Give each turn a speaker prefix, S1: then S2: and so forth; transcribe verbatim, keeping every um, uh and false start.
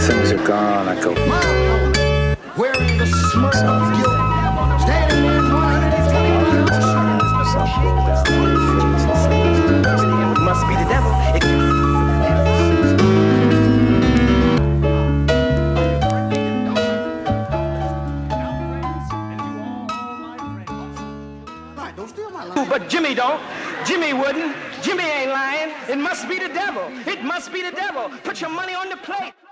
S1: things are gone, I go.
S2: Wearing the smirk of guilt, standing in one hundred twenty-five. Must be the devil. It But Jimmy don't. Jimmy wouldn't. Jimmy ain't lying. It must be the devil. It must be the devil. Put your money on the plate.